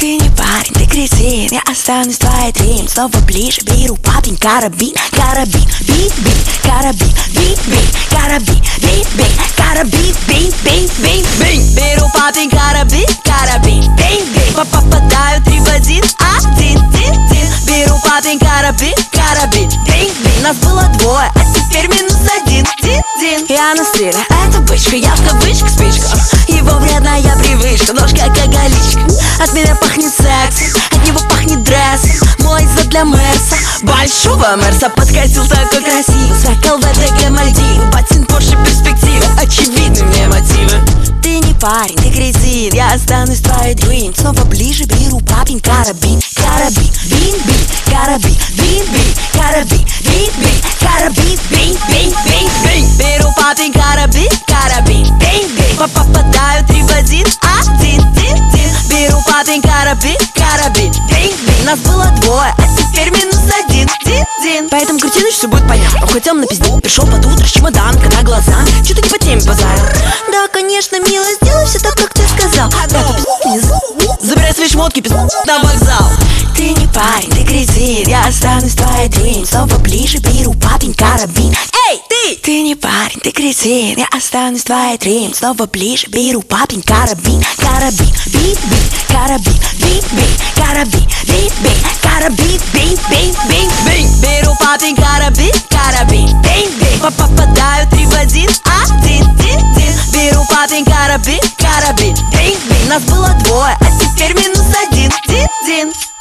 Ты не парень, ты кретин, я останусь твоей дрим. Снова ближе, беру папин карабин. Карабин, бит-бит, карабин, бит-бит, карабин, бит-бит, карабин, бит-бит. Беру папин карабин, карабин, бит-бит. Попадаю 3 в 1, один. Беру папин карабин, карабин, бит-бит. Нас было 2, а теперь -1. Я на стреле, это бычка, я в кавычках спичка. Его вредная привычка, ножка алкоголичка. От меня пахнет сексом, от него пахнет дрессом. Мой зад для Мерса, большого Мерса. Подкатил такой красивый, скакал в ВДГ Мальдивы. Ботин Порше перспективы, очевидны мне мотивы. Ты не парень, ты кретин, я останусь твоей дрим. Снова ближе, беру папин карабин. Карабин, бин-бин, карабин, бин-бин, карабин, бин-бин, карабин, бин-бин. Беру папин карабин, карабин, бин-бин. Попадаю 3 в 1, один. Беру папин карабин, карабин, бин-бин. Нас было 2, а теперь -1. Поэтому кретину все будет понятно. Он хотел на пизду, пришел под утро с чемоданкой на глаза. Че-то не по теме базарил. Да, конечно, мило, сделай все так, как ты сказал. Да, забирай свои шмотки, пизду на вокзал. Ты не парень, ты кретин, я останусь твоей дрим. Снова ближе, беру папин карабин. Эй, ты! Ты не парень, ты кретин, я останусь твоей дрим. Снова ближе, беру папин карабин. Карабин, бит-бит, карабин, бит-бит, карабин, бит-бит, карабин, бит-бит. Беру папин карабин, карабин, бит-бит. Попадаю 3 в 1, один. Беру папин карабин, карабин, бит-бит. Нас было 2, а теперь -1.